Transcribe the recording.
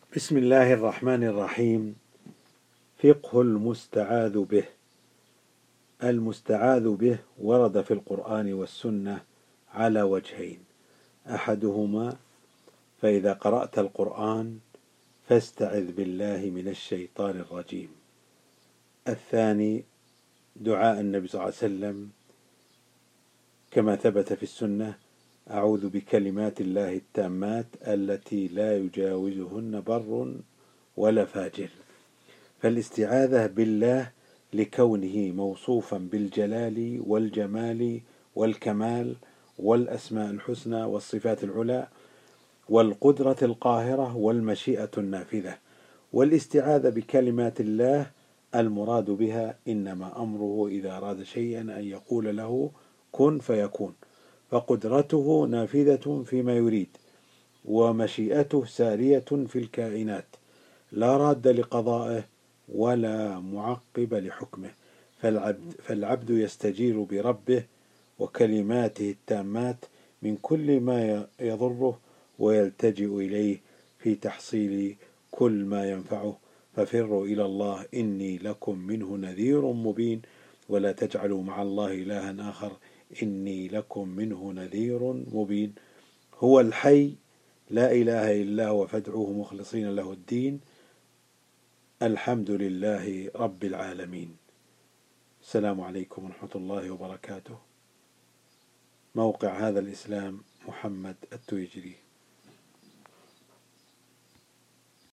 بسم الله الرحمن الرحيم. فقه المستعاذ به. المستعاذ به ورد في القرآن والسنة على وجهين: أحدهما فإذا قرأت القرآن فاستعذ بالله من الشيطان الرجيم. الثاني دعاء النبي صلى الله عليه وسلم كما ثبت في السنة: أعوذ بكلمات الله التامات التي لا يجاوزهن بر ولا فاجر. فالاستعاذة بالله لكونه موصوفا بالجلال والجمال والكمال والأسماء الحسنى والصفات العلى والقدرة القاهرة والمشيئة النافذة. والاستعاذة بكلمات الله المراد بها إنما أمره إذا أراد شيئا أن يقول له كن فيكون، فقدرته نافذة فيما يريد ومشيئته سارية في الكائنات، لا راد لقضائه ولا معقب لحكمه. فالعبد يستجير بربه وكلماته التامات من كل ما يضره ويلتجئ إليه في تحصيل كل ما ينفعه. ففروا إلى الله إني لكم منه نذير مبين، ولا تجعلوا مع الله إلها آخر إني لكم منه نذير مبين. هو الحي لا إله إلا هو فادعوه مخلصين له الدين. الحمد لله رب العالمين. السلام عليكم ورحمة الله وبركاته. موقع هذا الإسلام محمد التويجري.